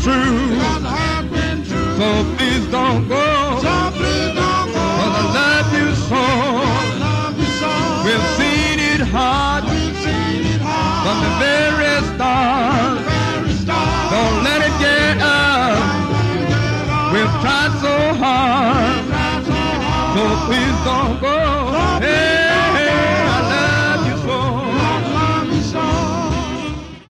true. So please don't go. Cause I love you so. We've seen it hard from the very start. Don't let it get up. We've tried so hard. So please don't go.